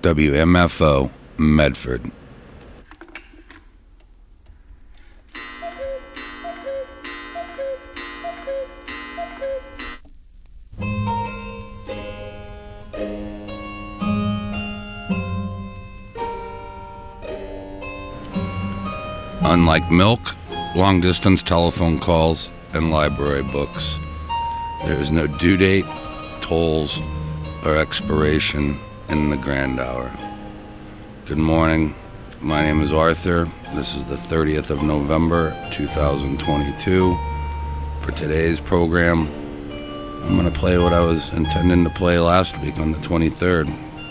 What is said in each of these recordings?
WMFO, Medford. Unlike milk, long-distance telephone calls, and library books, there is no due date, tolls, or expiration in the grand hour. Good morning. My name is Arthur. This is the 30th of November, 2022. For today's program, I'm going to play what I was intending to play last week on the 23rd.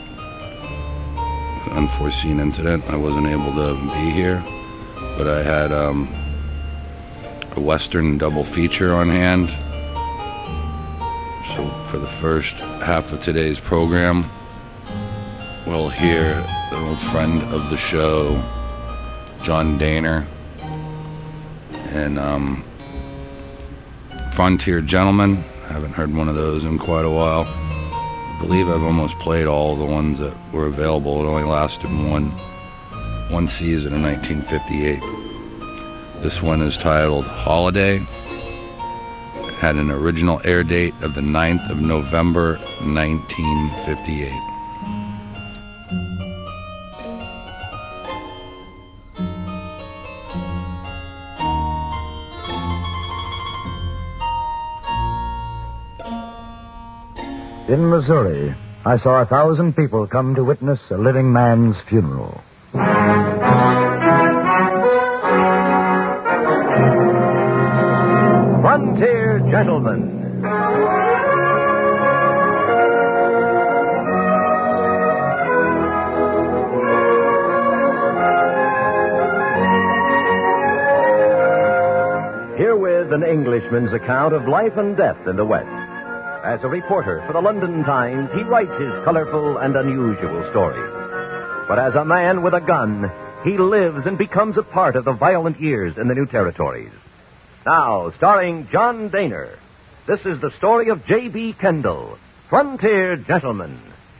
Unforeseen incident. I wasn't able to be here, but I had a Western double feature on hand. So for the first half of today's program, we'll hear an old friend of the show, John Dehner, and Frontier Gentlemen. Haven't heard one of those in quite a while. I believe I've almost played all the ones that were available. It only lasted one season in 1958. This one is titled Holiday. It had an original air date of the 9th of November, 1958. In Missouri, I saw 1,000 people come to witness a living man's funeral. Frontier Gentlemen. Herewith an Englishman's account of life and death in the West. As a reporter for the London Times, he writes his colorful and unusual stories. But as a man with a gun, he lives and becomes a part of the violent years in the new territories. Now, starring John Dehner, this is the story of J.B. Kendall, Frontier Gentleman.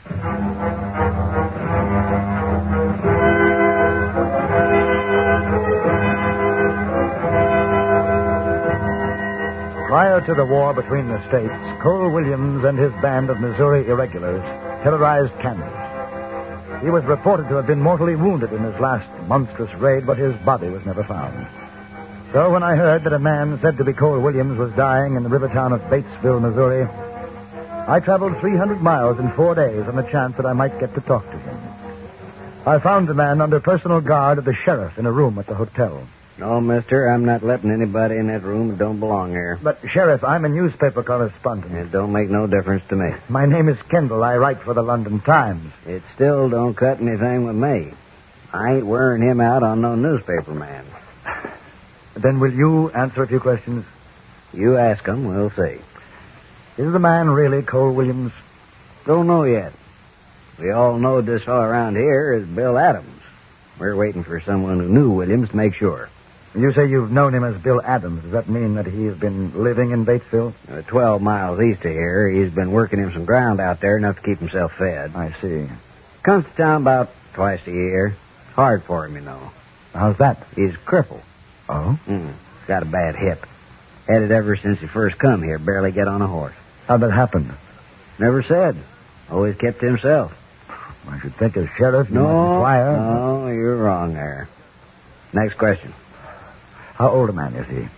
Prior to the war between the states, Cole Williams and his band of Missouri irregulars terrorized Kansas. He was reported to have been mortally wounded in his last monstrous raid, but his body was never found. So when I heard that a man said to be Cole Williams was dying in the river town of Batesville, Missouri, I traveled 300 miles in 4 days on the chance that I might get to talk to him. I found the man under personal guard of the sheriff in a room at the hotel. No, mister, I'm not letting anybody in that room that don't belong here. But, Sheriff, I'm a newspaper correspondent. It don't make no difference to me. My name is Kendall. I write for the London Times. It still don't cut anything with me. I ain't wearing him out on no newspaper man. Then will you answer a few questions? You ask him, we'll see. Is the man really Cole Williams? Don't know yet. We all know this fellow around here is Bill Adams. We're waiting for someone who knew Williams to make sure. You say you've known him as Bill Adams. Does that mean that he's been living in Batesville? 12 miles east of here. He's been working in some ground out there enough to keep himself fed. I see. Comes to town about twice a year. Hard for him, you know. How's that? He's crippled. Oh? Got a bad hip. Had it ever since he first come here. Barely get on a horse. How'd that happen? Never said. Always kept to himself. I should think as sheriff you might inquire. No, you're wrong there. Next question. How old a man is he?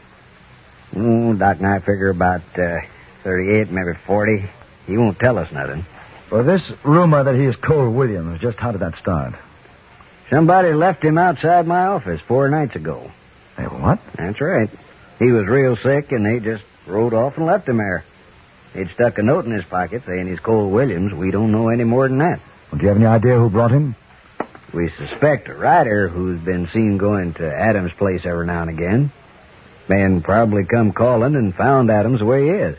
Doc and I figure about 38, maybe 40. He won't tell us nothing. Well, this rumor that he's Cole Williams, just how did that start? Somebody left him outside my office 4 nights ago. Hey, what? That's right. He was real sick, and they just rode off and left him there. He'd stuck a note in his pocket saying he's Cole Williams. We don't know any more than that. Well, do you have any idea who brought him? We suspect a rider who's been seen going to Adams' place every now and again. Man probably come calling and found Adams where he is.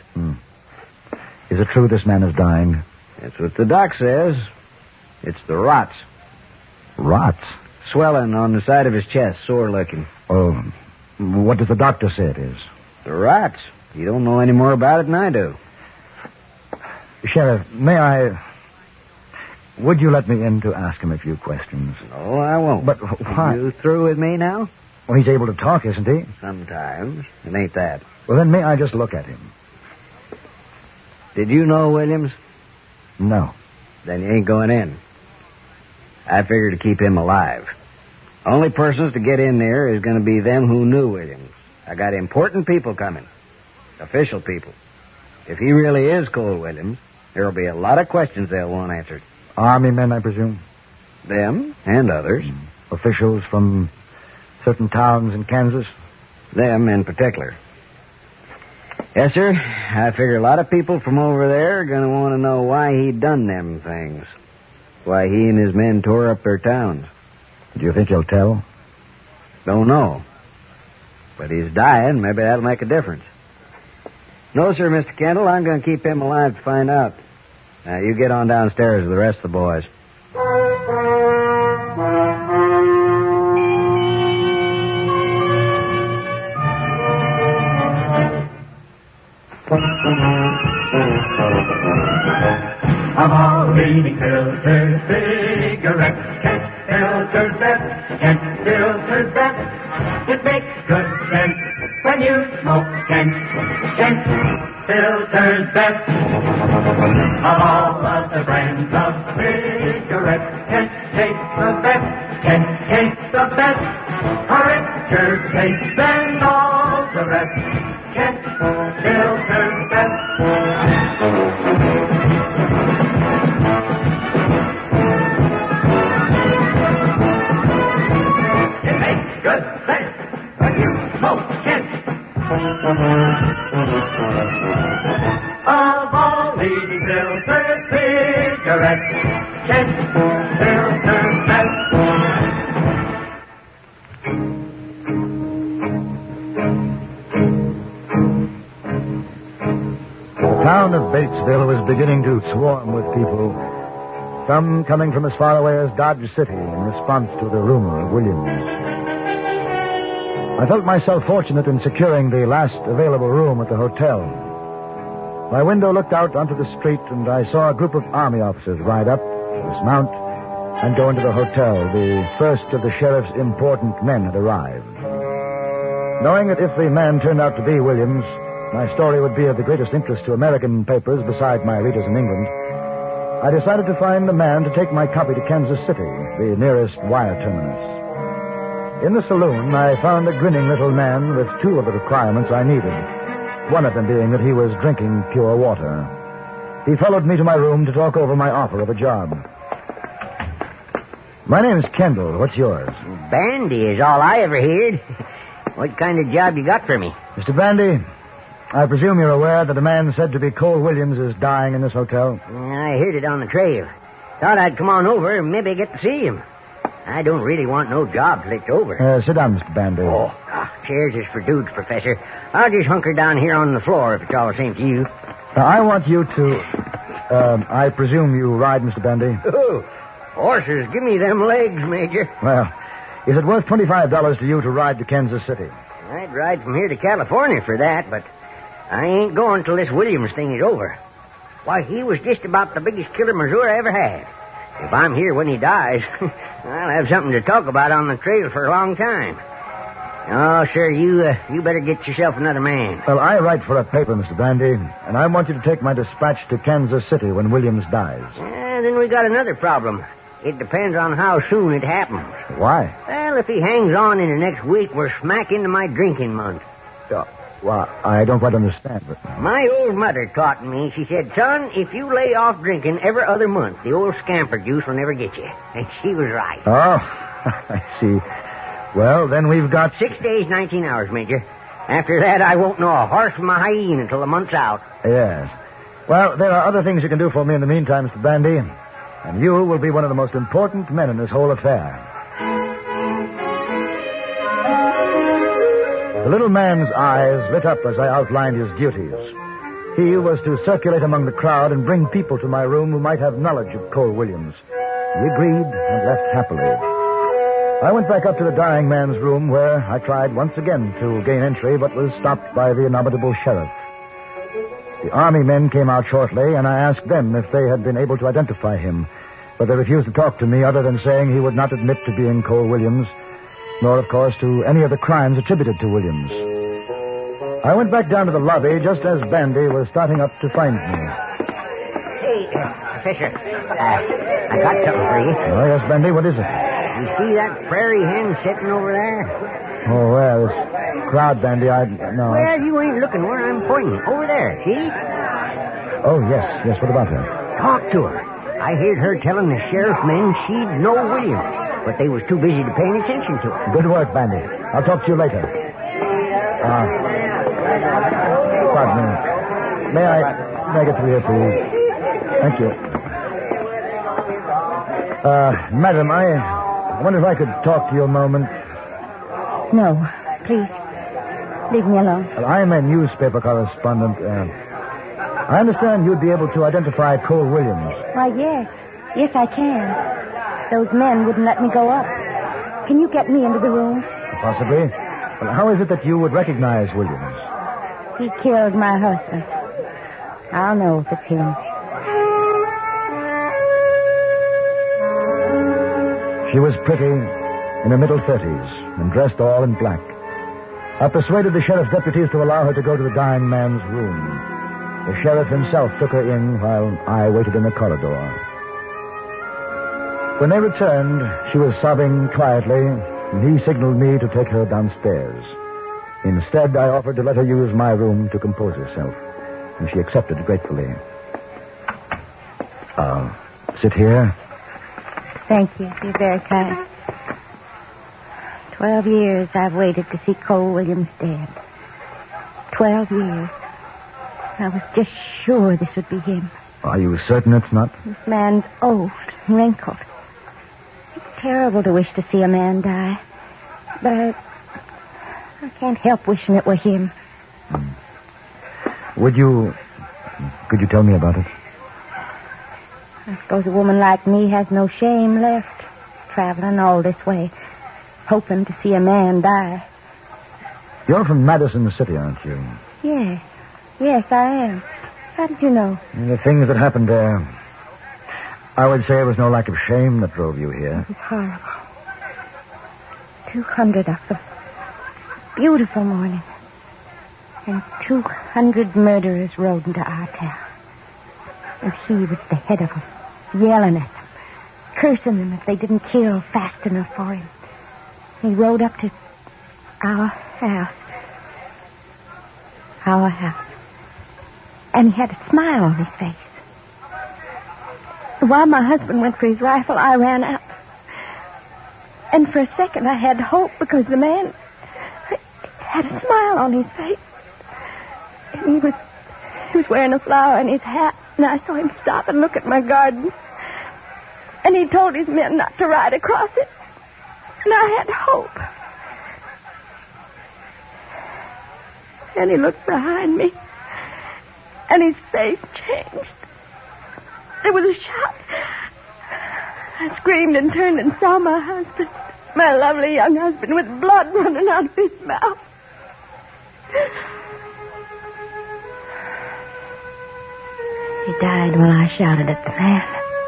Is it true this man is dying? That's what the doc says. It's the rots. Rots? Swelling on the side of his chest, sore looking. Oh, what does the doctor say it is? The rots. You don't know any more about it than I do. Sheriff, may I... Would you let me in to ask him a few questions? No, I won't. But why? You through with me now? Well, he's able to talk, isn't he? Sometimes. It ain't that. Well, then may I just look at him? Did you know Williams? No. Then you ain't going in. I figured to keep him alive. Only persons to get in there is going to be them who knew Williams. I got important people coming. Official people. If he really is Cole Williams, there'll be a lot of questions they'll want answered. Army men, I presume? Them and others. Officials from certain towns in Kansas? Them in particular. Yes, sir. I figure a lot of people from over there are going to want to know why he done them things. Why he and his men tore up their towns. Do you think he'll tell? Don't know. But he's dying. Maybe that'll make a difference. No, sir, Mr. Kendall. I'm going to keep him alive to find out. Now, you get on downstairs with the rest of the boys. I'm all reading filters, cigarettes, Kent filters best, Kent filters best. It makes good sense when you smoke Kent filters best. Of all of the brands of cigarettes, Kent tastes the best, Kent tastes the best. A richer taste than all the rest, Kent filters best. Of all leading filter cigarettes, Kent filter best. The town of Batesville was beginning to swarm with people, some coming from as far away as Dodge City in response to the rumor of Williams. I felt myself fortunate in securing the last available room at the hotel. My window looked out onto the street, and I saw a group of Army officers ride up, dismount, and go into the hotel. The first of the sheriff's important men had arrived. Knowing that if the man turned out to be Williams, my story would be of the greatest interest to American papers beside my readers in England, I decided to find the man to take my copy to Kansas City, the nearest wire terminus. In the saloon, I found a grinning little man with two of the requirements I needed, one of them being that he was drinking pure water. He followed me to my room to talk over my offer of a job. My name's Kendall. What's yours? Bandy is all I ever heard. What kind of job you got for me? Mr. Bandy, I presume you're aware that a man said to be Cole Williams is dying in this hotel? I heard it on the trail. Thought I'd come on over and maybe get to see him. I don't really want no job flicked over. Sit down, Mr. Bandy. Chairs is for dudes, Professor. I'll just hunker down here on the floor if it's all the same to you. Now, I want you to... I presume you ride, Mr. Bandy? Oh, horses, give me them legs, Major. Well, is it worth $25 to you to ride to Kansas City? I'd ride from here to California for that, but I ain't going till this Williams thing is over. Why, he was just about the biggest killer Missouri ever had. If I'm here when he dies, I'll have something to talk about on the trail for a long time. Oh, sir, you better get yourself another man. Well, I write for a paper, Mr. Bandy, and I want you to take my dispatch to Kansas City when Williams dies. Then we got another problem. It depends on how soon it happens. Why? Well, if he hangs on in the next week, we're smack into my drinking month. Well, I don't quite understand, but... My old mother taught me. She said, son, if you lay off drinking every other month, the old scamper juice will never get you. And she was right. Oh, I see. Well, then we've got... 6 days, 19 hours, Major. After that, I won't know a horse from a hyena until the month's out. Yes. Well, there are other things you can do for me in the meantime, Mr. Bandy. And you will be one of the most important men in this whole affair. The little man's eyes lit up as I outlined his duties. He was to circulate among the crowd and bring people to my room who might have knowledge of Cole Williams. He agreed and left happily. I went back up to the dying man's room where I tried once again to gain entry but was stopped by the indomitable sheriff. The Army men came out shortly, and I asked them if they had been able to identify him. but they refused to talk to me other than saying he would not admit to being Cole Williams, nor, of course, to any of the crimes attributed to Williams. I went back down to the lobby just as Bandy was starting up to find me. Hey, Fisher, I got something for you. Oh, yes, Bandy, what is it? You see that prairie hen sitting over there? Oh, well, this crowd, Bandy, no. Well, you ain't looking where I'm pointing. Over there, see? Oh, yes, what about her? Talk to her. I heard her telling the sheriff men she'd know Williams, but they was too busy to pay any attention to her. Good work, Bandy. I'll talk to you later. Pardon me. May I get through here, please? Thank you. Madam, I wonder if I could talk to you a moment. No, please. Leave me alone. Well, I'm a newspaper correspondent. I understand you'd be able to identify Cole Williams. Why, yes. Yes, I can. Those men wouldn't let me go up. Can you get me into the room? Possibly. Well, how is it that you would recognize Williams? He killed my husband. I'll know if it's him. She was pretty, in her middle 30s, and dressed all in black. I persuaded the sheriff's deputies to allow her to go to the dying man's room. The sheriff himself took her in while I waited in the corridor. When they returned, she was sobbing quietly, and he signaled me to take her downstairs. Instead, I offered to let her use my room to compose herself, and she accepted gratefully. Sit here. Thank you. You're very kind. 12 years I've waited to see Cole Williams dead. 12 years. I was just sure this would be him. Are you certain it's not? This man's old, wrinkled. It's terrible to wish to see a man die. But I can't help wishing it were him. Could you tell me about it? I suppose a woman like me has no shame left, traveling all this way, hoping to see a man die. You're from Madison City, aren't you? Yes. Yes, I am. How did you know? The things that happened there. I would say it was no lack of shame that drove you here. It was horrible. 200 of them. Beautiful morning. And 200 murderers rode into our town. And he was the head of them, yelling at them, cursing them if they didn't kill fast enough for him. He rode up to our house. Our house. And he had a smile on his face. While my husband went for his rifle, I ran out. And for a second I had hope because the man had a smile on his face. And he was wearing a flower in his hat. And I saw him stop and look at my garden. And he told his men not to ride across it. And I had hope. And he looked behind me. And his face changed. There was a shout. I screamed and turned and saw my husband. My lovely young husband with blood running out of his mouth. He died when I shouted at the man.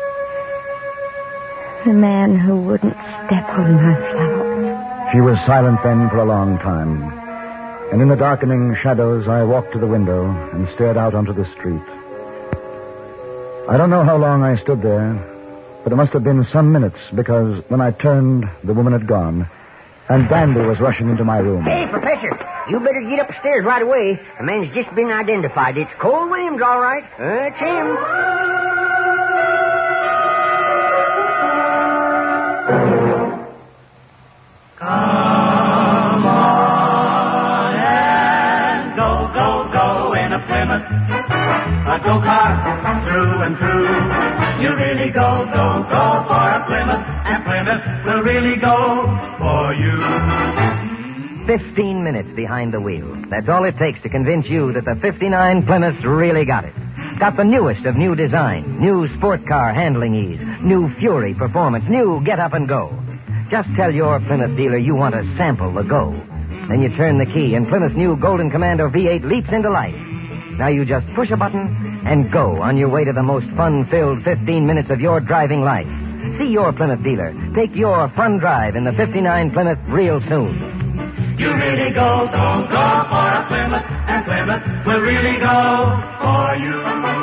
The man who wouldn't step on my flowers. She was silent then for a long time. And in the darkening shadows, I walked to the window and stared out onto the street. I don't know how long I stood there, but it must have been some minutes, because when I turned, the woman had gone, and Bandy was rushing into my room. Hey, Professor, you better get upstairs right away. The man's just been identified. It's Cole Williams, all right. It's him. Come on and go in a Plymouth. A go-kart through and through. You really go for a Plymouth. And Plymouth will really go for you. 15 minutes behind the wheel. That's all it takes to convince you that the 59 Plymouth's really got it. Got the newest of new design, new sport car handling ease, new Fury performance, new get up and go. Just tell your Plymouth dealer you want to sample the go. Then you turn the key and Plymouth's new Golden Commando V8 leaps into life. Now you just push a button and go on your way to the most fun-filled 15 minutes of your driving life. See your Plymouth dealer. Take your fun drive in the 59 Plymouth real soon. You really go for a Plymouth, and Plymouth will really go for you.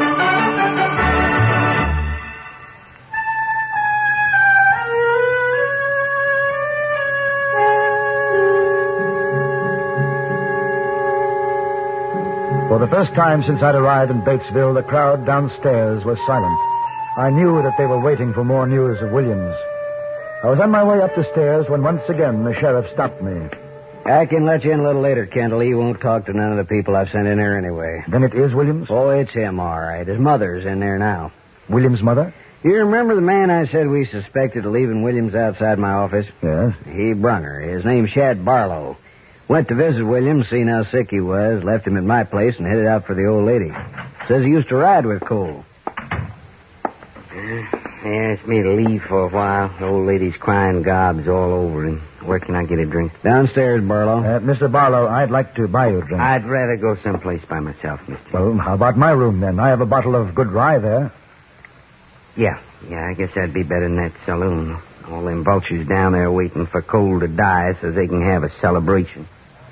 For the first time since I'd arrived in Batesville, the crowd downstairs was silent. I knew that they were waiting for more news of Williams. I was on my way up the stairs when once again the sheriff stopped me. I can let you in a little later, Kendall. He won't talk to none of the people I've sent in there anyway. Then it is Williams? Oh, it's him, all right. His mother's in there now. Williams' mother? You remember the man I said we suspected of leaving Williams outside my office? Yes. He brung her. His name's Shad Barlow. Went to visit Williams, seen how sick he was, left him at my place, and headed out for the old lady. Says he used to ride with Cole. They asked me to leave for a while. The old lady's crying gobs all over him. Where can I get a drink? Downstairs, Barlow. Mr. Barlow, I'd like to buy you a drink. I'd rather go someplace by myself, mister. Well, how about my room, then? I have a bottle of good rye there. Yeah, I guess that'd be better than that saloon. All them vultures down there waiting for Cole to die so they can have a celebration.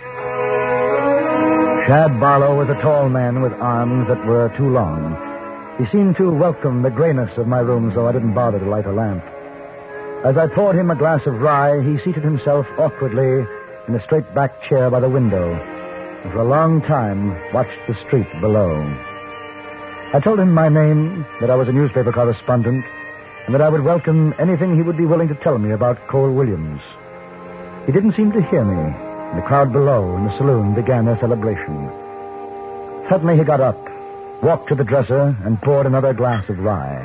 Shad Barlow was a tall man with arms that were too long. He seemed to welcome the grayness of my room, so I didn't bother to light a lamp. As I poured him a glass of rye, he seated himself awkwardly in a straight-back chair by the window, and for a long time watched the street below. I told him my name, that I was a newspaper correspondent, and that I would welcome anything he would be willing to tell me about Cole Williams. He didn't seem to hear me, and the crowd below in the saloon began their celebration. Suddenly he got up, walked to the dresser, and poured another glass of rye.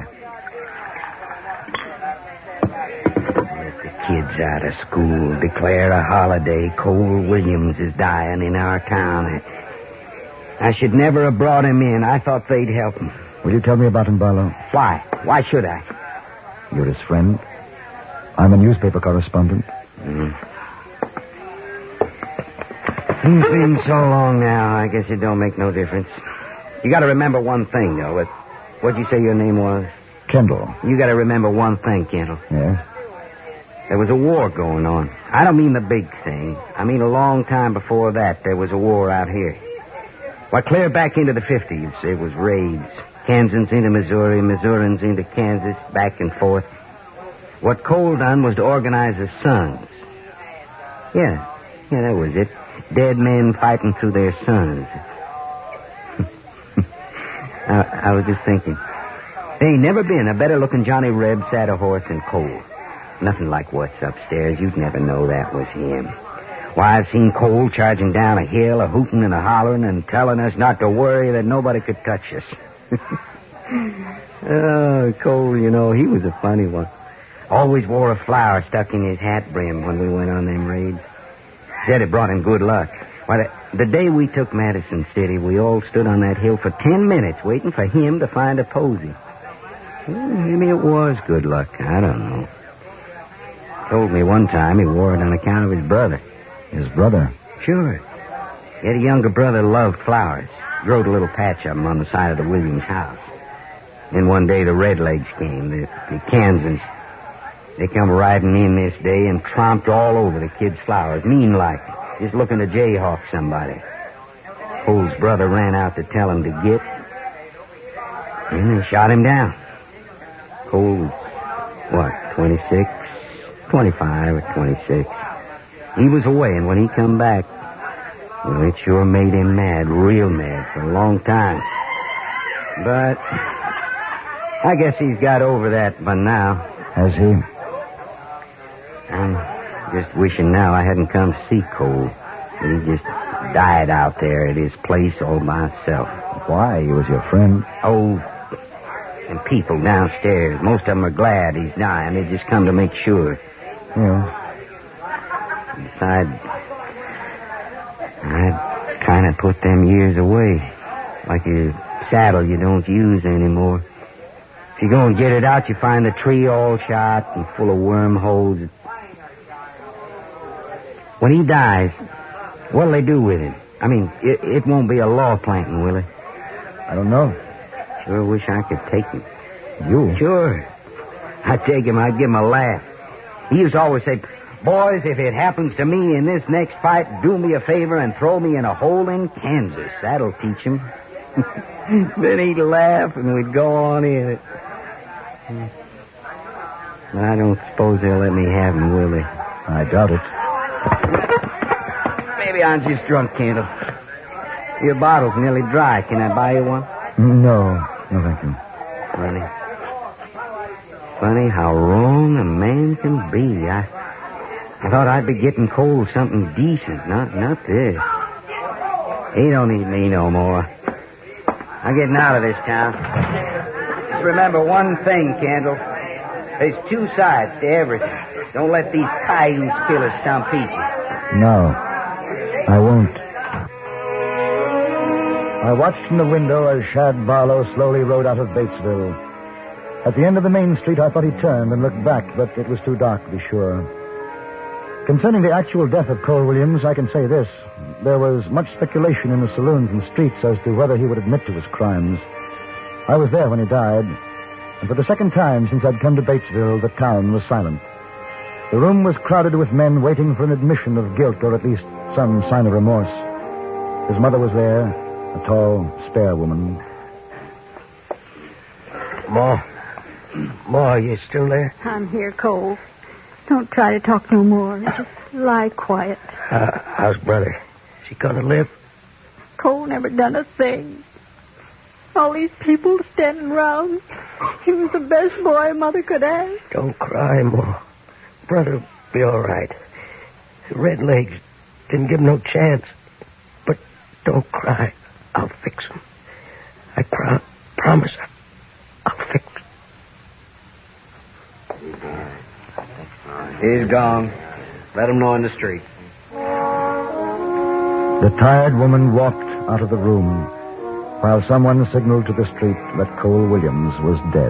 Let the kids out of school. Declare a holiday. Cole Williams is dying in our town. I should never have brought him in. I thought they'd help him. Will you tell me about him, Barlow? Why? Why should I? You're his friend. I'm a newspaper correspondent. It's been so long now, I guess it don't make no difference. You gotta remember one thing, though. What'd you say your name was? Kendall. You gotta remember one thing, Kendall. Yes? There was a war going on. I don't mean the big thing. I mean a long time before that, there was a war out here. Well, clear back into the 50s, it was raids. Kansans into Missouri, Missourians into Kansas, back and forth. What Cole done was to organize his sons. Yeah, that was it. Dead men fighting through their sons. I was just thinking. There ain't never been a better-looking Johnny Reb sat a horse than Cole. Nothing like what's upstairs. You'd never know that was him. Why, I've seen Cole charging down a hill, a-hooting and a-hollering and telling us not to worry, that nobody could touch us. Oh, Cole, you know, he was a funny one. Always wore a flower stuck in his hat brim when we went on them raids. Said it brought him good luck. Why, the day we took Madison City, we all stood on that hill for 10 minutes waiting for him to find a posy. Well, maybe it was good luck. I don't know. Told me one time he wore it on account of his brother. His brother? Sure. He had a younger brother who loved flowers. Growed a little patch of them on the side of the Williams house. Then one day the Redlegs came, the Kansans. They come riding in this day and tromped all over the kid's flowers, mean-like, just looking to jayhawk somebody. Cole's brother ran out to tell him to get, and they shot him down. Cole was, 26? 25 or 26. He was away, and when he come back, well, it sure made him mad, real mad, for a long time. But I guess he's got over that by now. Has he? I'm just wishing now I hadn't come to see Cole. He just died out there at his place all by himself. Why? He was your friend. Oh, and people downstairs, most of them are glad he's dying. They just come to make sure. Yeah. Besides, I kind of put them years away. Like a saddle you don't use anymore. If you go and get it out, you find the tree all shot and full of wormholes. When he dies, what'll they do with him? I mean, it won't be a law planting, will it? I don't know. Sure wish I could take him. You? Sure. I'd take him, I'd give him a laugh. He used to always say, "Boys, if it happens to me in this next fight, do me a favor and throw me in a hole in Kansas. That'll teach him." Then he'd laugh and we'd go on in it. But I don't suppose they'll let me have him, will they? I doubt it. Maybe I'm just drunk, Kendall. Your bottle's nearly dry. Can I buy you one? No, thank you. Funny how wrong a man can be. I thought I'd be getting cold something decent, not this. He don't need me no more. I'm getting out of this town. Just remember one thing, Kendall. There's two sides to everything. Don't let these cayuse killers stampede you. No, I won't. I watched from the window as Shad Barlow slowly rode out of Batesville. At the end of the main street, I thought he turned and looked back, but it was too dark to be sure. Concerning the actual death of Cole Williams, I can say this. There was much speculation in the saloons and streets as to whether he would admit to his crimes. I was there when he died, and for the second time since I'd come to Batesville, the town was silent. The room was crowded with men waiting for an admission of guilt, or at least some sign of remorse. His mother was there, a tall, spare woman. Ma, are you still there? I'm here, Cole. Don't try to talk no more. Just lie quiet. How's brother? Is he gonna live? Cole never done a thing. All these people standing around. He was the best boy a mother could ask. Don't cry, Ma. Brother'll be all right. Red Legs didn't give him no chance. But don't cry. I'll fix him. I promise I'll fix him. He's gone. Let him know in the street. The tired woman walked out of the room, while someone signaled to the street that Cole Williams was dead.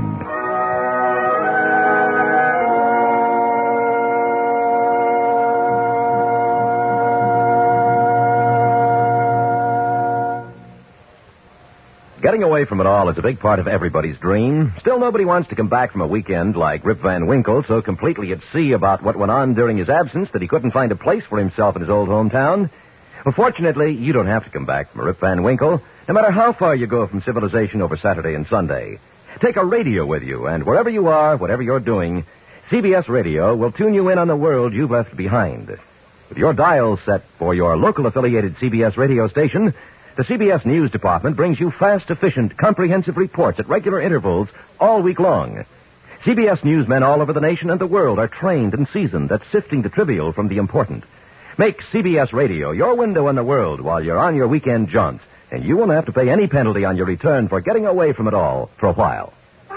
Getting away from it all is a big part of everybody's dream. Still, nobody wants to come back from a weekend like Rip Van Winkle, so completely at sea about what went on during his absence that he couldn't find a place for himself in his old hometown. Well, fortunately, you don't have to come back from a Rip Van Winkle, no matter how far you go from civilization over Saturday and Sunday. Take a radio with you, and wherever you are, whatever you're doing, CBS Radio will tune you in on the world you've left behind. With your dial set for your local affiliated CBS radio station, the CBS News Department brings you fast, efficient, comprehensive reports at regular intervals all week long. CBS newsmen all over the nation and the world are trained and seasoned at sifting the trivial from the important. Make CBS Radio your window on the world while you're on your weekend jaunt, and you won't have to pay any penalty on your return for getting away from it all for a while.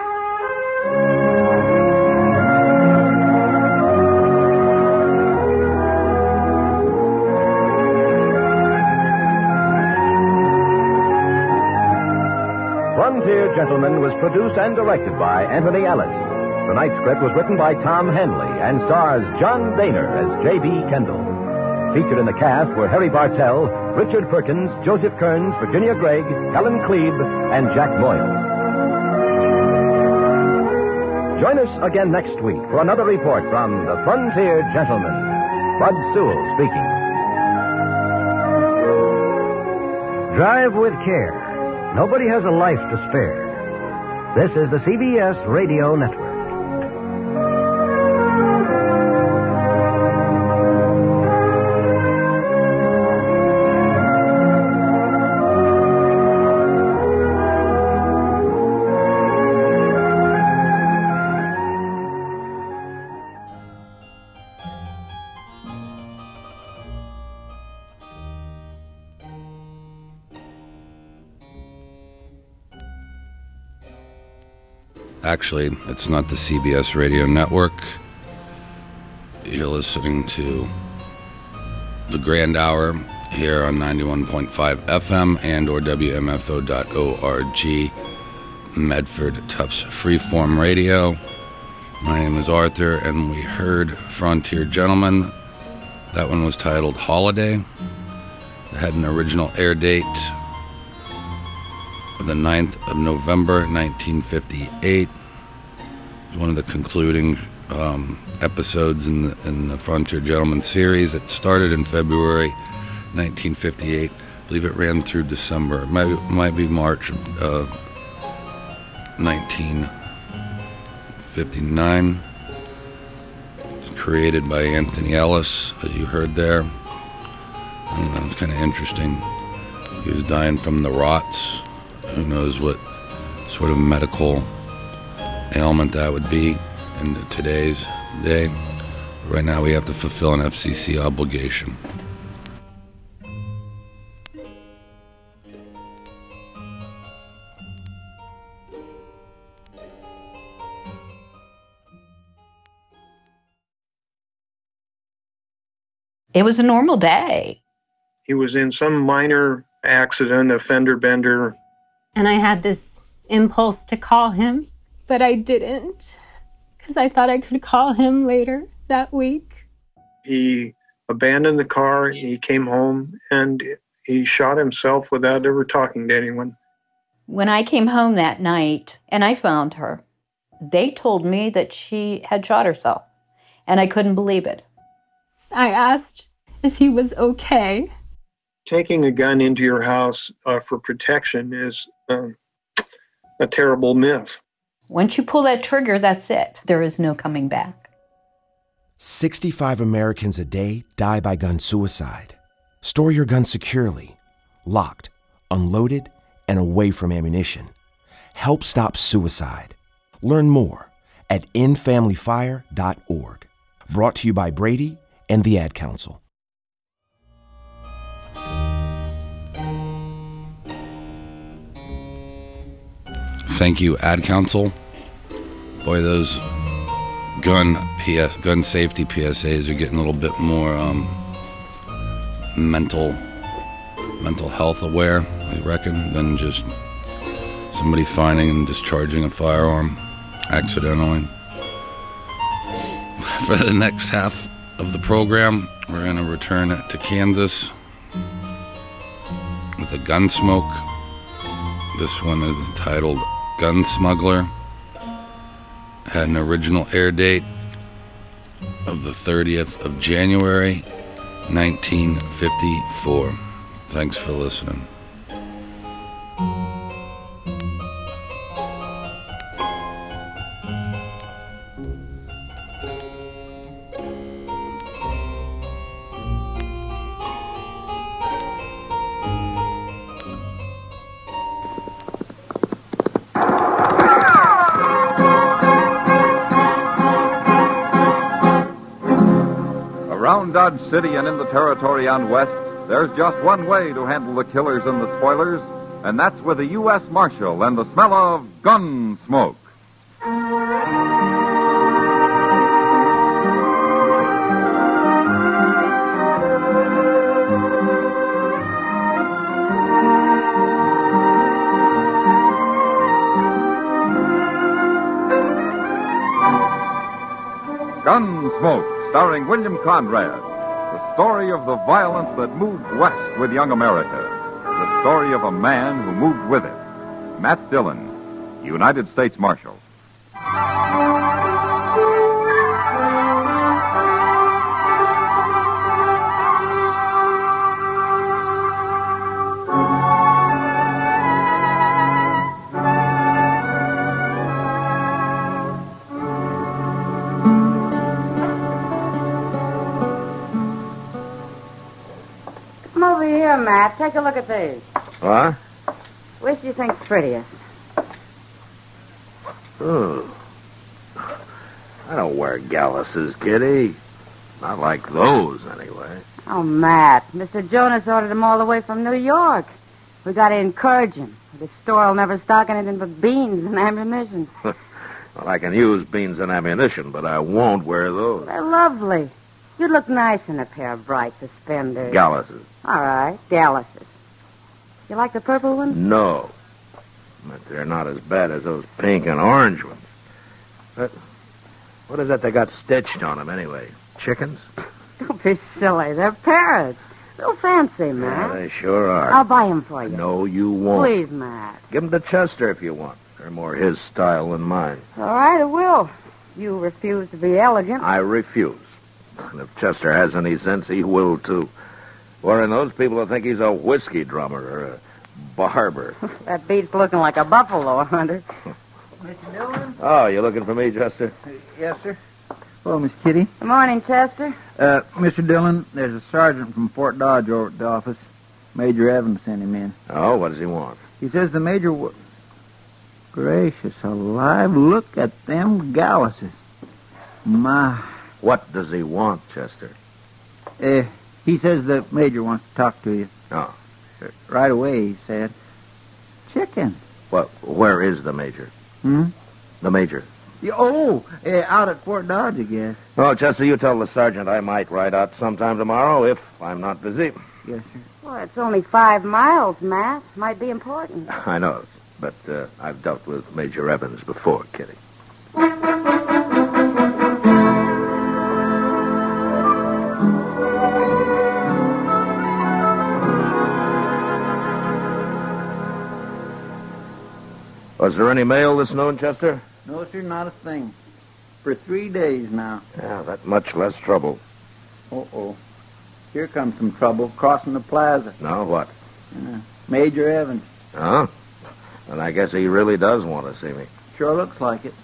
Frontier Gentlemen was produced and directed by Anthony Ellis. Tonight's script was written by Tom Henley and stars John Daner as J.B. Kendall. Featured in the cast were Harry Bartell, Richard Perkins, Joseph Kearns, Virginia Gregg, Helen Klebe, and Jack Moyle. Join us again next week for another report from the Frontier Gentlemen. Bud Sewell speaking. Drive with care. Nobody has a life to spare. This is the CBS Radio Network. Actually, it's not the CBS Radio Network. You're listening to The Grand Hour here on 91.5 FM and or WMFO.org, Medford Tufts Freeform Radio. My name is Arthur, and we heard Frontier Gentlemen. That one was titled Holiday. It had an original air date of the 9th of November, 1958. one of the concluding episodes in the Frontier Gentleman series. It started in February 1958. I believe it ran through December. It might be March of 1959. It was created by Anthony Ellis, as you heard there. I don't know, it's kind of interesting. He was dying from the rots. Who knows what sort of medical ailment that would be in today's day. Right now we have to fulfill an FCC obligation. It was a normal day. He was in some minor accident, a fender bender. And I had this impulse to call him, but I didn't, because I thought I could call him later that week. He abandoned the car, he came home, and he shot himself without ever talking to anyone. When I came home that night and I found her, they told me that she had shot herself, and I couldn't believe it. I asked if he was okay. Taking a gun into your house for protection is a terrible myth. Once you pull that trigger, that's it. There is no coming back. 65 Americans a day die by gun suicide. Store your gun securely, locked, unloaded, and away from ammunition. Help stop suicide. Learn more at endfamilyfire.org. Brought to you by Brady and the Ad Council. Thank you, Ad Council. Boy, those gun safety PSAs are getting a little bit more mental health aware, I reckon, than just somebody finding and discharging a firearm accidentally. For the next half of the program, we're going to return to Kansas with a Gunsmoke. This one is titled Gun Smuggler. Had an original air date of the 30th of January, 1954. Thanks for listening. Around Dodge City and in the territory on West, there's just one way to handle the killers and the spoilers, and that's with a U.S. Marshal and the smell of gun smoke. Gunsmoke, starring William Conrad. The story of the violence that moved west with young America. The story of a man who moved with it. Matt Dillon, United States Marshal. Matt, take a look at these. What? Which do you think's prettiest? Oh. I don't wear galluses, Kitty. Not like those, anyway. Oh, Matt, Mr. Jonas ordered them all the way from New York. We got to encourage him. The store will never stock anything but beans and ammunition. Well, I can use beans and ammunition, but I won't wear those. They're lovely. You'd look nice in a pair of bright suspenders. Galluses. All right, galluses. You like the purple ones? No. But they're not as bad as those pink and orange ones. But what is that they got stitched on them, anyway? Chickens? Don't be silly. They're parrots. Real fancy, Matt. Yeah, they sure are. I'll buy them for you. No, you won't. Please, Matt. Give them to Chester if you want. They're more his style than mine. All right, I will. You refuse to be elegant. I refuse. And if Chester has any sense, he will, too. Or in those people who think he's a whiskey drummer or a barber. That beats looking like a buffalo hunter. Mr. Dillon? Oh, you looking for me, Chester? Yes, sir. Hello, Miss Kitty. Good morning, Chester. Mr. Dillon, there's a sergeant from Fort Dodge over at the office. Major Evans sent him in. Oh, what does he want? He says the major... Gracious alive, look at them galluses. My... What does he want, Chester? He says the major wants to talk to you. Oh. Right away, he said. Chicken. Well, where is the major? The major. Out at Fort Dodge, I guess. Oh, Chester, you tell the sergeant I might ride out sometime tomorrow if I'm not busy. Yes, sir. Well, it's only 5 miles, Matt. Might be important. I know, but I've dealt with Major Evans before, Kitty. Was there any mail this noon, Chester? No, sir, not a thing. For 3 days now. Yeah, that much less trouble. Uh-oh. Here comes some trouble crossing the plaza. No, what? Major Evans. Huh? And I guess he really does want to see me. Sure looks like it.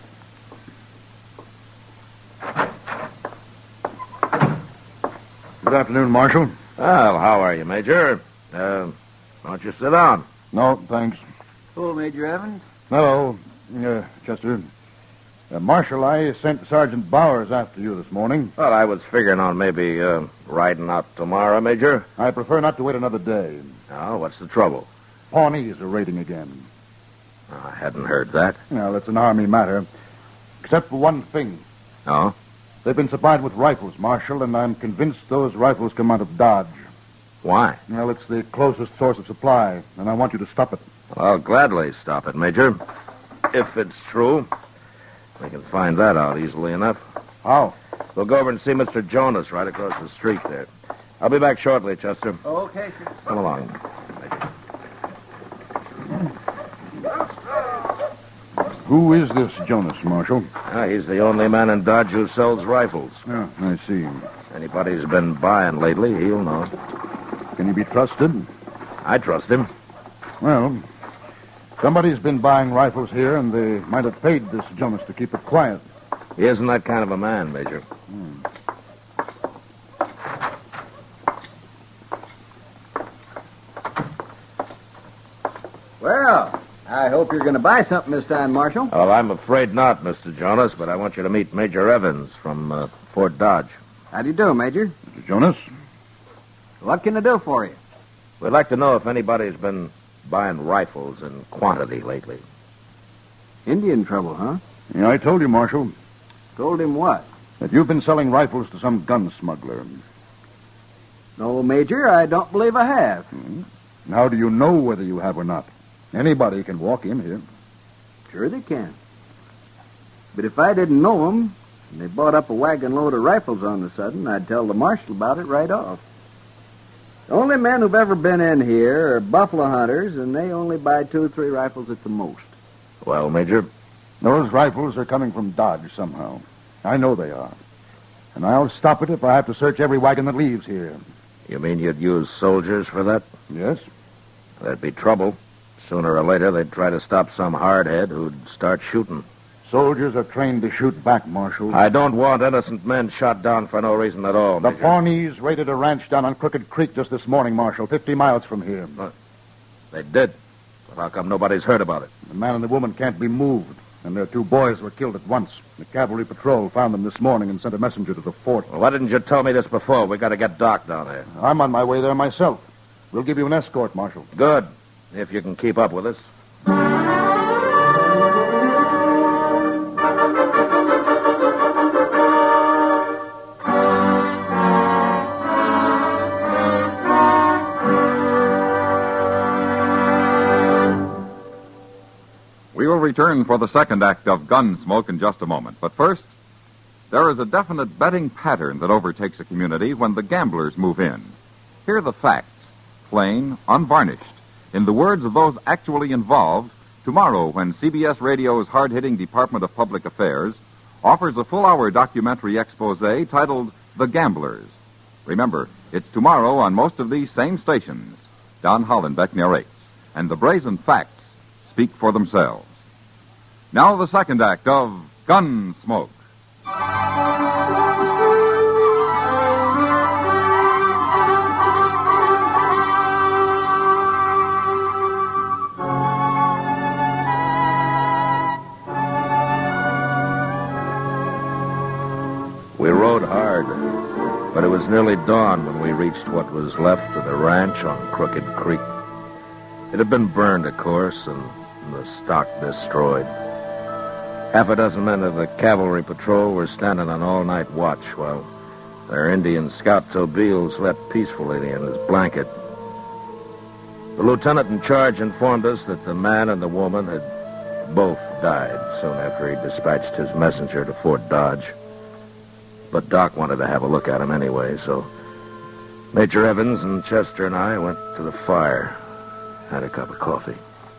Good afternoon, Marshal. Well, how are you, Major? Why don't you sit down? No, thanks. Hello, Major Evans. Hello, Chester. Marshal, I sent Sergeant Bowers after you this morning. Well, I was figuring on maybe riding out tomorrow, Major. I prefer not to wait another day. Oh, what's the trouble? Pawnees are raiding again. Oh, I hadn't heard that. Well, it's an Army matter. Except for one thing. Oh? They've been supplied with rifles, Marshal, and I'm convinced those rifles come out of Dodge. Why? Well, it's the closest source of supply, and I want you to stop it. I'll gladly stop it, Major. If it's true. We can find that out easily enough. How? We'll go over and see Mr. Jonas right across the street there. I'll be back shortly, Chester. Okay, sir. Come along, Major. Who is this Jonas, Marshal? He's the only man in Dodge who sells rifles. Oh, I see. Anybody's been buying lately, he'll know. Can he be trusted? I trust him. Well, somebody's been buying rifles here, and they might have paid this Jonas to keep it quiet. He isn't that kind of a man, Major. Well, I hope you're going to buy something this time, Marshal. Well, I'm afraid not, Mr. Jonas, but I want you to meet Major Evans from Fort Dodge. How do you do, Major? Mr. Jonas? What can I do for you? We'd like to know if anybody's been buying rifles in quantity lately. Indian trouble, huh? Yeah, I told you, Marshal. Told him what? That you've been selling rifles to some gun smuggler. No, Major, I don't believe I have. How do you know whether you have or not? Anybody can walk in here. Sure they can. But if I didn't know them, and they bought up a wagon load of rifles on the sudden, I'd tell the marshal about it right off. The only men who've ever been in here are buffalo hunters, and they only buy 2 or 3 rifles at the most. Well, Major? Those rifles are coming from Dodge somehow. I know they are. And I'll stop it if I have to search every wagon that leaves here. You mean you'd use soldiers for that? Yes. There'd be trouble. Sooner or later, they'd try to stop some hardhead who'd start shooting. Soldiers are trained to shoot back, Marshal. I don't want innocent men shot down for no reason at all, The Major. Pawnees raided a ranch down on Crooked Creek just this morning, Marshal, 50 miles from here. They did. But how come nobody's heard about it? The man and the woman can't be moved, and their 2 boys were killed at once. The cavalry patrol found them this morning and sent a messenger to the fort. Well, why didn't you tell me this before? We got to get Doc down there. I'm on my way there myself. We'll give you an escort, Marshal. Good. If you can keep up with us. We will return for the second act of Gunsmoke in just a moment. But first, there is a definite betting pattern that overtakes a community when the gamblers move in. Here are the facts, plain, unvarnished, in the words of those actually involved, tomorrow when CBS Radio's hard-hitting Department of Public Affairs offers a full-hour documentary expose titled The Gamblers. Remember, it's tomorrow on most of these same stations. Don Hollenbeck narrates, and the brazen facts speak for themselves. Now the second act of Gunsmoke. We rode hard, but it was nearly dawn when we reached what was left of the ranch on Crooked Creek. It had been burned, of course, and the stock destroyed. Half a dozen men of the cavalry patrol were standing on all-night watch while their Indian scout Tobeel slept peacefully in his blanket. The lieutenant in charge informed us that the man and the woman had both died soon after he dispatched his messenger to Fort Dodge. But Doc wanted to have a look at him anyway, so Major Evans and Chester and I went to the fire, had a cup of coffee.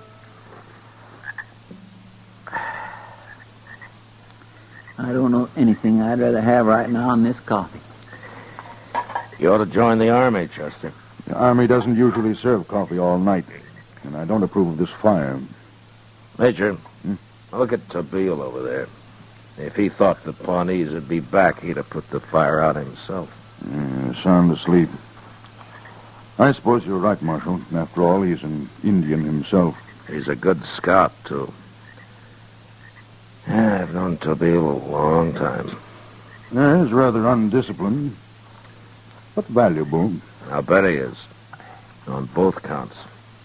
I don't know anything I'd rather have right now than this coffee. You ought to join the Army, Chester. The Army doesn't usually serve coffee all night, and I don't approve of this fire. Major, look at Tobeel over there. If he thought the Pawnees would be back, he'd have put the fire out himself. Sound asleep. I suppose you're right, Marshal. After all, he's an Indian himself. He's a good scout, too. Yeah, I've known Tobeel a long time. He's rather undisciplined, but valuable. I'll bet he is. On both counts.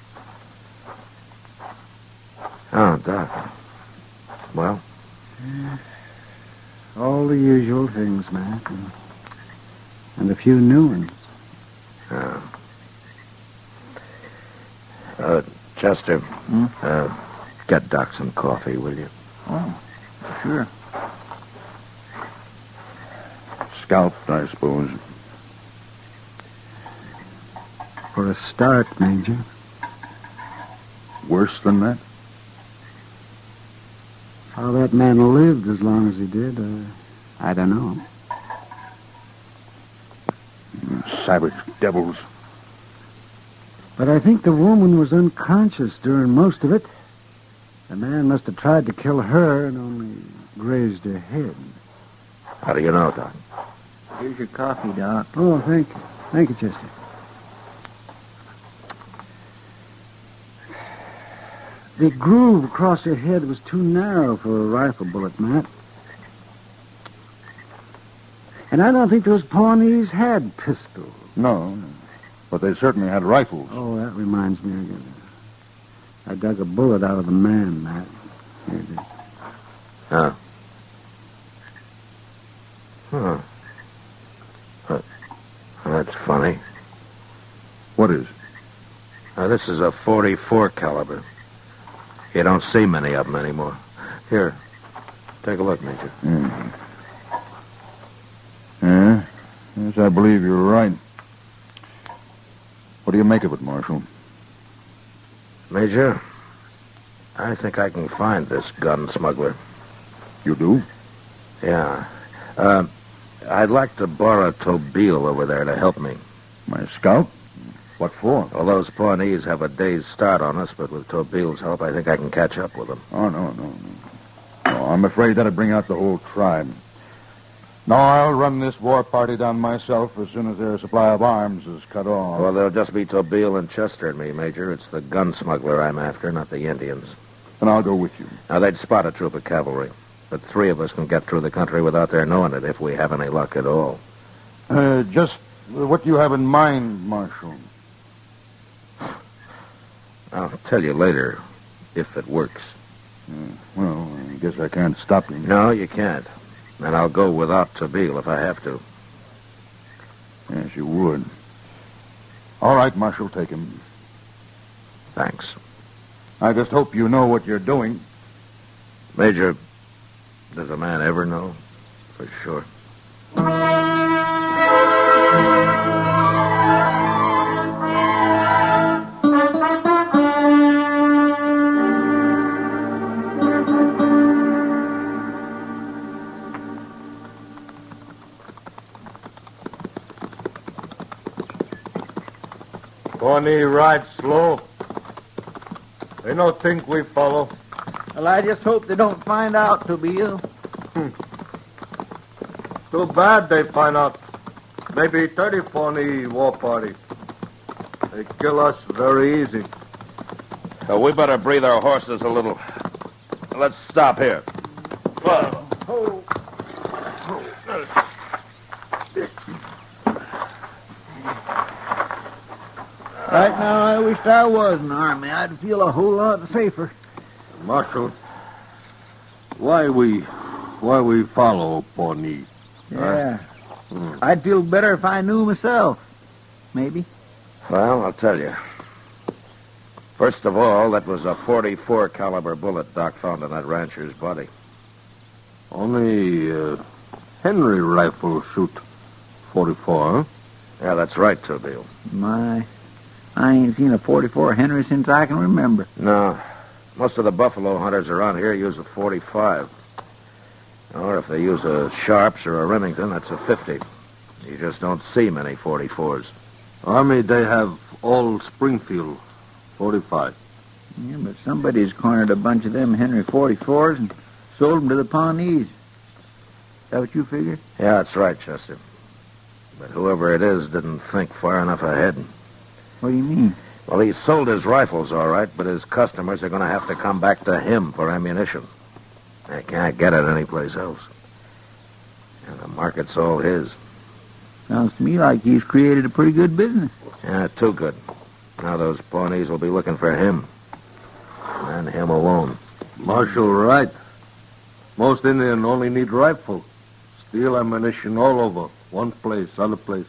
Oh, Doc. Well? All the usual things, Matt. And a few new ones. Chester, get Doc some coffee, will you? Oh, sure. Scalped, I suppose. For a start, Major. Worse than that? How that man lived as long as he did, I don't know. Savage devils. But I think the woman was unconscious during most of it. The man must have tried to kill her and only grazed her head. How do you know, Doc? Here's your coffee, Doc. Oh, thank you. Thank you, Chester. The groove across her head was too narrow for a rifle bullet, Matt. And I don't think those Pawnees had pistols. No, but they certainly had rifles. Oh, that reminds me again. I dug a bullet out of the man, Matt. Here it is. Huh. That's funny. What is? This is a .44 caliber. You don't see many of them anymore. Here, take a look, Major. Yeah? Yes, I believe you're right. What do you make of it, Marshal? Major, I think I can find this gun smuggler. You do? Yeah. I'd like to borrow Tobeel over there to help me. My scout? What for? Well, those Pawnees have a day's start on us, but with Tobeel's help, I think I can catch up with them. Oh, no. No, I'm afraid that'd bring out the whole tribe. No, I'll run this war party down myself as soon as their supply of arms is cut off. Well, there'll just be Tobeel and Chester and me, Major. It's the gun smuggler I'm after, not the Indians. Then I'll go with you. Now, they'd spot a troop of cavalry, but 3 of us can get through the country without their knowing it if we have any luck at all. Just what you have in mind, Marshal. I'll tell you later, if it works. Well, I guess I can't stop you. No, you can't. And I'll go without Tobeel if I have to. Yes, you would. All right, Marshal, take him. Thanks. I just hope you know what you're doing. Major, does a man ever know? For sure. Pawnee ride slow. They don't think we follow. Well, I just hope they don't find out, Tobiel. Too bad they find out. Maybe 30 Pawnee war party. They kill us very easy. We better breathe our horses a little. Let's stop here. Right now, I wished I was in the Army. I'd feel a whole lot safer. Marshal, why we follow Pawnee? Yeah. I'd feel better if I knew myself. Maybe. Well, I'll tell you. First of all, that was a .44 caliber bullet Doc found in that rancher's body. Only Henry rifle shoot 44, huh? Yeah, that's right, Tobiel. I ain't seen a .44 Henry since I can remember. No. Most of the buffalo hunters around here use a .45. Or if they use a Sharps or a Remington, that's a .50. You just don't see many .44s. Army, they have all Springfield 45. Yeah, but somebody's cornered a bunch of them Henry .44s and sold them to the Pawnees. Is that what you figure? Yeah, that's right, Chester. But whoever it is didn't think far enough ahead. What do you mean? Well, he sold his rifles, all right, but his customers are going to have to come back to him for ammunition. They can't get it anyplace else. And the market's all his. Sounds to me like he's created a pretty good business. Yeah, too good. Now those Pawnees will be looking for him. And him alone. Marshal, right. Most Indian only need rifle. Steal ammunition all over. One place, other place.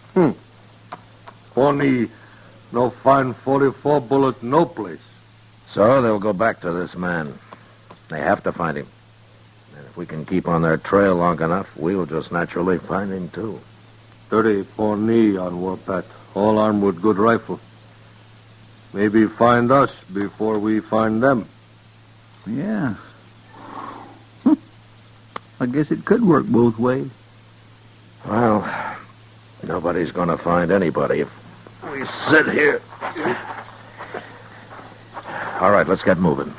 Pawnee no find 44 bullet no place. So they'll go back to this man. They have to find him. And if we can keep on their trail long enough, we'll just naturally find him, too. 30 Pawnee on warpath, all armed with good rifle. Maybe find us before we find them. Yeah. I guess it could work both ways. Well, nobody's going to find anybody if we sit here. All right, let's get moving.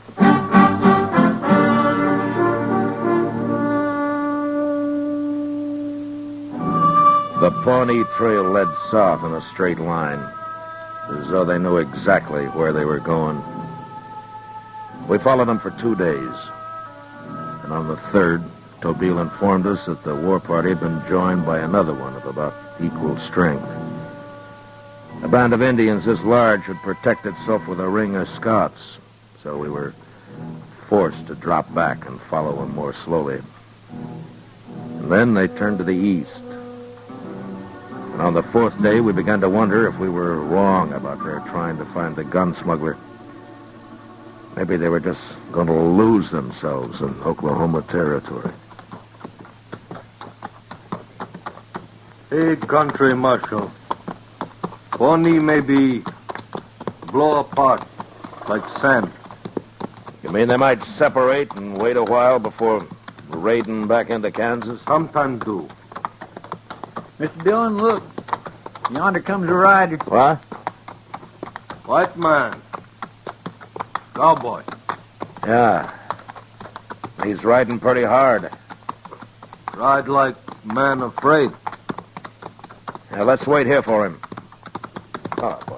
The Pawnee Trail led south in a straight line, as though they knew exactly where they were going. We followed them for 2 days. And on the third, Tobiel informed us that the war party had been joined by another one of about equal strength. A band of Indians this large would protect itself with a ring of Scots, so we were forced to drop back and follow them more slowly. And then they turned to the east. And on the fourth day, we began to wonder if we were wrong about their trying to find the gun smuggler. Maybe they were just going to lose themselves in Oklahoma territory. Hey, country marshal. Pawnee maybe blow apart like sand. You mean they might separate and wait a while before raiding back into Kansas? Sometimes do. Mr. Dillon, look. Yonder comes a rider. What? White man. Cowboy. Yeah. He's riding pretty hard. Ride like man afraid. Yeah, let's wait here for him. Oh, boy.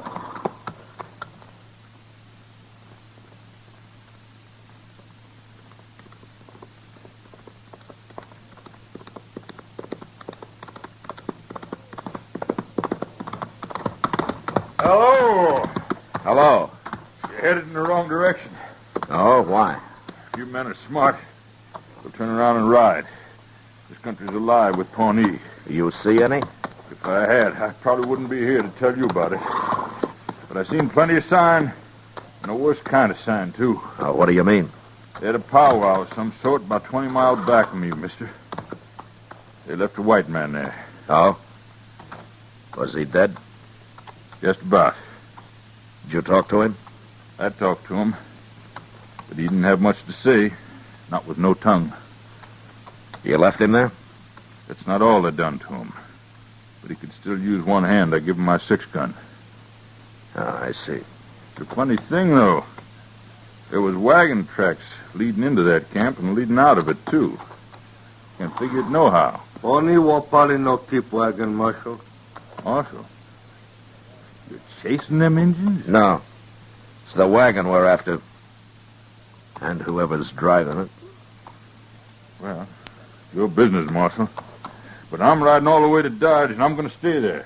Hello. Hello. You're headed in the wrong direction. Oh, why? You men are smart. We'll turn around and ride. This country's alive with Pawnee. You see any? If I had, I probably wouldn't be here to tell you about it. But I seen plenty of sign, and a worse kind of sign, too. What do you mean? They had a powwow of some sort about 20 miles back from me, mister. They left a white man there. Oh? Was he dead? Just about. Did you talk to him? I talked to him, but he didn't have much to say, not with no tongue. You left him there? That's not all they done to him. But he could still use one hand. I give him my 6-gun. Oh, I see. The funny thing, though, there was wagon tracks leading into that camp and leading out of it, too. Can't figure it nohow. Only Wapali no keep wagon, Marshal. Marshal? You're chasing them Indians? No. It's the wagon we're after. And whoever's driving it. Well, your business, Marshal. But I'm riding all the way to Dodge, and I'm going to stay there.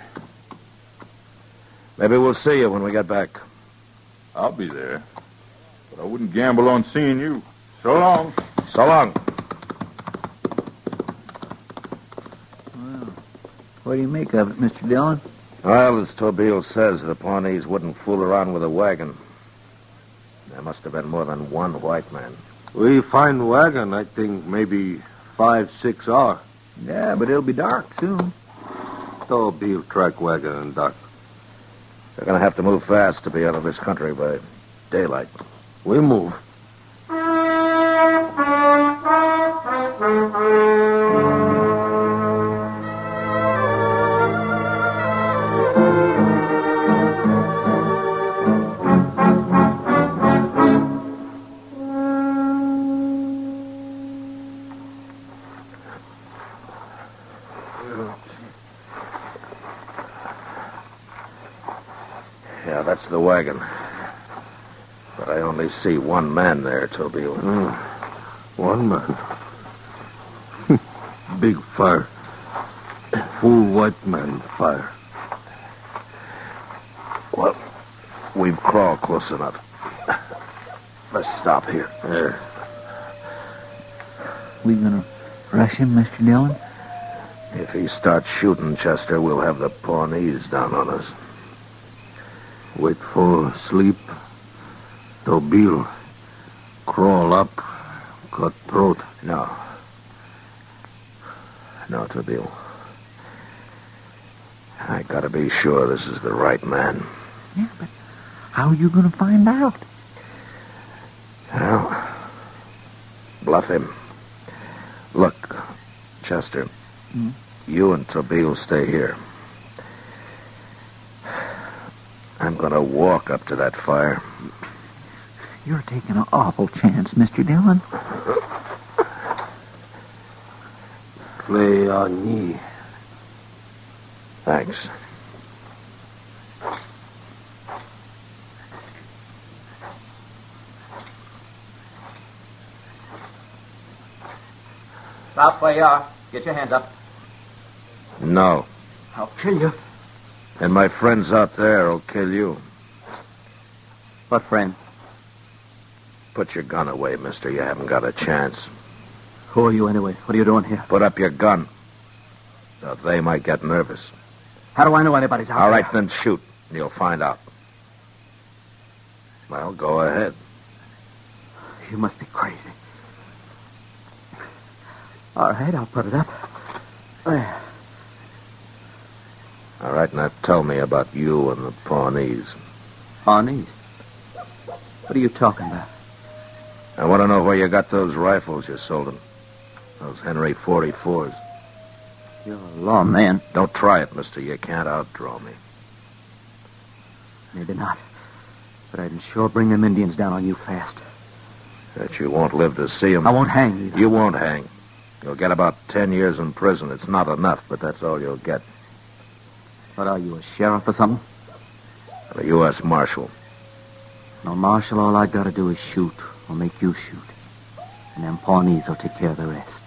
Maybe we'll see you when we get back. I'll be there. But I wouldn't gamble on seeing you. So long. So long. Well, what do you make of it, Mr. Dillon? Well, as Tobeel says, the Pawnees wouldn't fool around with a wagon. There must have been more than one white man. We find wagon, I think, maybe 5, 6 hours. Yeah, but it'll be dark soon. Tobeel track wagon and dark. They're going to have to move fast to be out of this country by daylight. We move. Yeah, that's the wagon. But I only see one man there, Tobeel. One man. Big fire. Full white man fire. Well, we've crawled close enough. Let's stop here. There. We gonna rush him, Mr. Dillon? If he starts shooting, Chester, we'll have the Pawnees down on us. Wait for sleep. Tobeel. Crawl up. Cut throat. No. No, Tobeel. I gotta be sure this is the right man. Yeah, but how are you gonna find out? Well, bluff him. Look, Chester, you and Tobeel stay here. I'm gonna walk up to that fire. You're taking an awful chance, Mr. Dillon. Play on me. Thanks. Stop where you are. Get your hands up. No. I'll kill you. And my friends out there will kill you. What friend? Put your gun away, mister. You haven't got a chance. Who are you anyway? What are you doing here? Put up your gun. Now, they might get nervous. How do I know anybody's out All there? right, then shoot. And you'll find out. Well, go ahead. You must be crazy. All right, I'll put it up. There. All right, now tell me about you and the Pawnees. Pawnees? What are you talking about? I want to know where you got those rifles you sold them. Those Henry 44s. You're a lawman. Don't try it, mister. You can't outdraw me. Maybe not. But I'd sure bring them Indians down on you fast. That you won't live to see them. I won't hang either. You won't hang. You'll get about 10 years in prison. It's not enough, but that's all you'll get. What are you, a sheriff or something? A U.S. Marshal. No, Marshal, all I gotta do is shoot, or make you shoot. And them Pawnees will take care of the rest.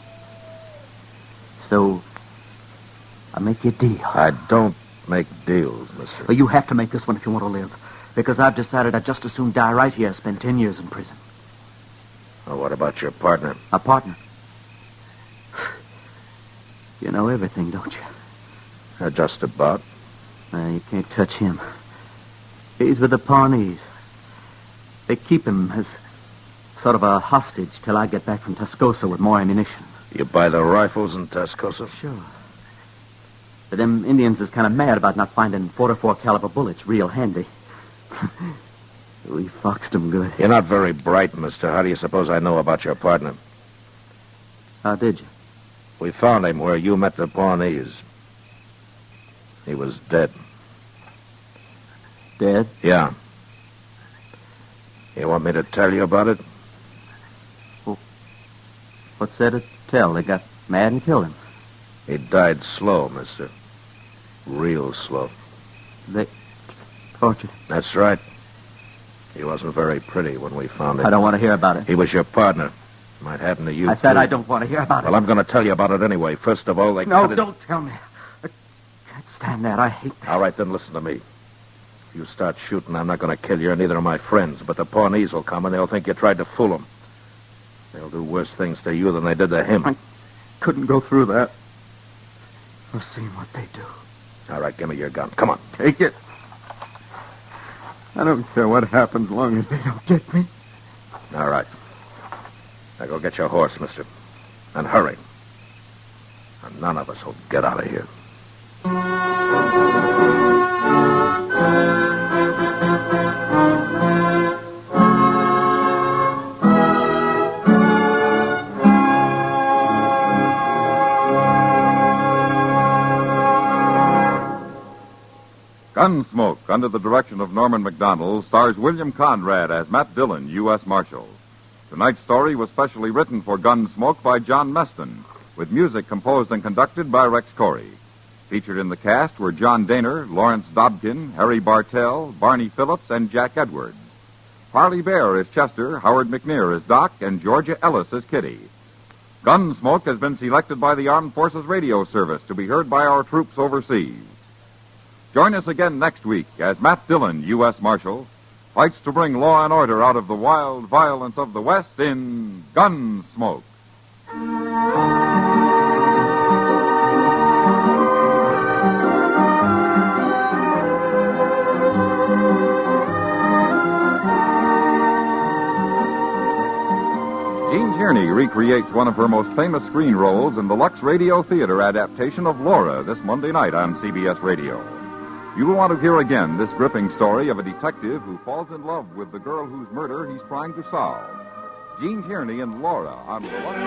So, I make you a deal. I don't make deals, mister. Well, you have to make this one if you want to live. Because I've decided I'd just as soon die right here as spend 10 years in prison. Well, what about your partner? A partner? You know everything, don't you? Just about. You can't touch him. He's with the Pawnees. They keep him as sort of a hostage till I get back from Tascosa with more ammunition. You buy the rifles in Tascosa? Sure. But them Indians is kind of mad about not finding 44 caliber bullets real handy. We foxed them good. You're not very bright, mister. How do you suppose I know about your partner? How did you? We found him where you met the Pawnees. He was dead. Dead? Yeah. You want me to tell you about it? Well, what's there to tell? They got mad and killed him. He died slow, mister. Real slow. They tortured him. That's right. He wasn't very pretty when we found him. I don't want to hear about it. He was your partner. Might happen to you, I said too. I don't want to hear about it. Well, I'm going to tell you about it anyway. First of all, they No, cut it... don't tell me. I can't stand that. I hate that. All right, then listen to me. If you start shooting, I'm not going to kill you or neither of my friends. But the Pawnees will come and they'll think you tried to fool them. They'll do worse things to you than they did to him. I couldn't go through that. I've seen what they do. All right, give me your gun. Come on. Take it. I don't care what happens as long as they don't get me. All right. Now go get your horse, mister. And hurry. And none of us will get out of here. Gunsmoke, under the direction of Norman Macdonald, stars William Conrad as Matt Dillon, U.S. Marshal. Tonight's story was specially written for Gunsmoke by John Meston, with music composed and conducted by Rex Corey. Featured in the cast were John Daner, Lawrence Dobkin, Harry Bartell, Barney Phillips, and Jack Edwards. Parley Bear is Chester, Howard McNear is Doc, and Georgia Ellis is Kitty. Gunsmoke has been selected by the Armed Forces Radio Service to be heard by our troops overseas. Join us again next week as Matt Dillon, U.S. Marshal, fights to bring law and order out of the wild violence of the West in Gunsmoke. Jean Tierney recreates one of her most famous screen roles in the Lux Radio Theater adaptation of Laura this Monday night on CBS Radio. You will want to hear again this gripping story of a detective who falls in love with the girl whose murder he's trying to solve. Jean Tierney and Laura on the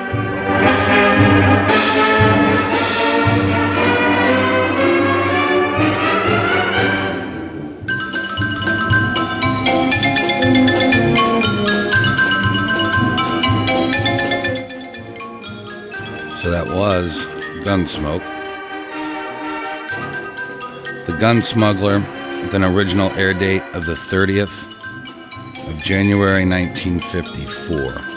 So that was Gunsmoke. The Gun Smuggler, with an original air date of the 30th of January 1954.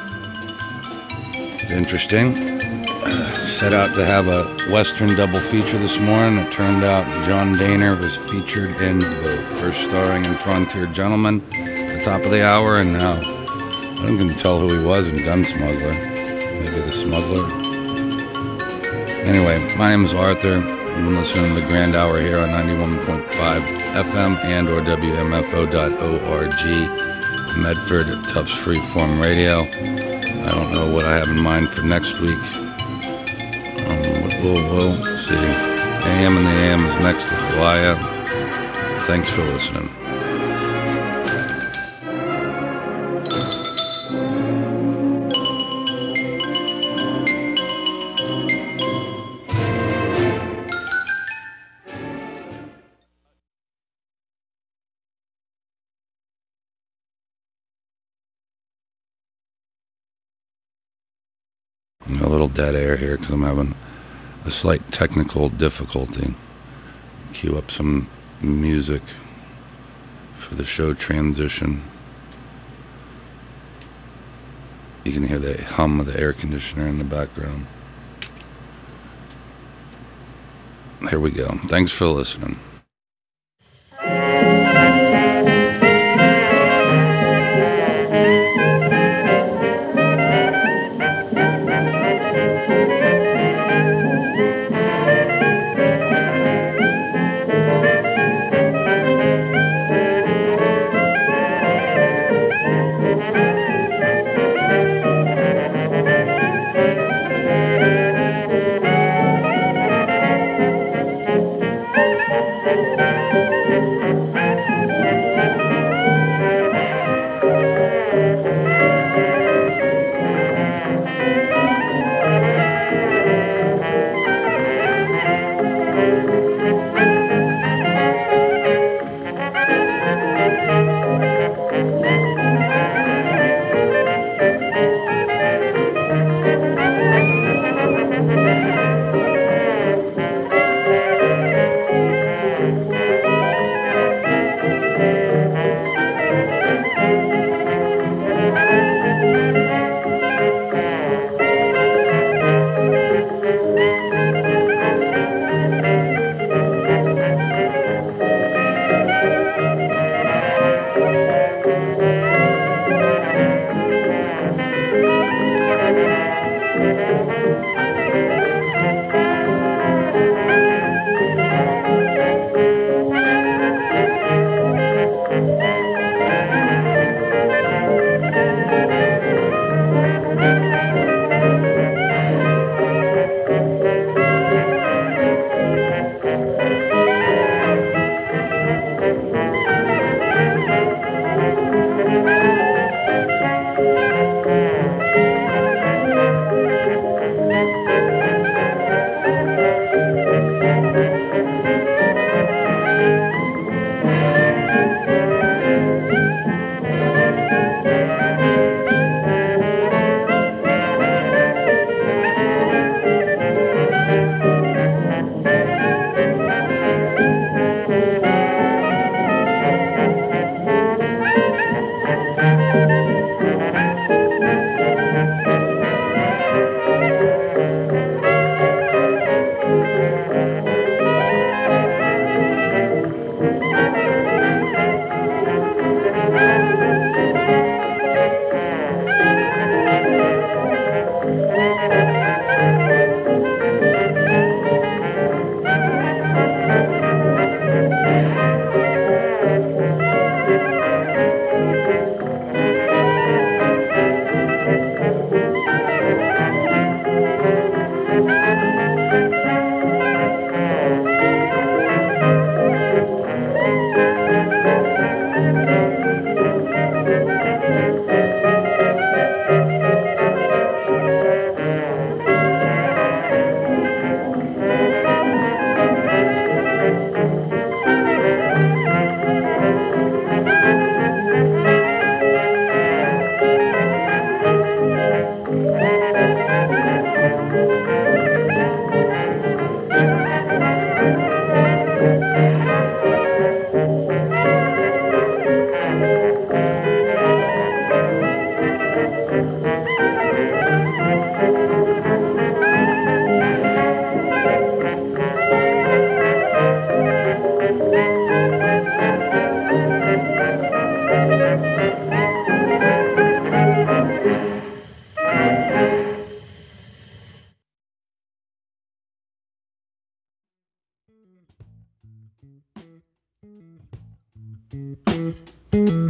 It's interesting. Set out to have a Western double feature this morning. It turned out John Daner was featured in both. First starring in Frontier Gentleman at the top of the hour, and now I don't even tell who he was in Gun Smuggler. Maybe the smuggler. Anyway, my name is Arthur. You've been listening to the Grand Hour here on 91.5 FM and or WMFO.org, Medford, Tufts Freeform Radio. I don't know what I have in mind for next week. We'll see. AM and the AM is next with Goliath. Thanks for listening. A little dead air here because I'm having a slight technical difficulty. Cue up some music for the show transition. You can hear the hum of the air conditioner in the background. Here we go. Thanks for listening. Thank you.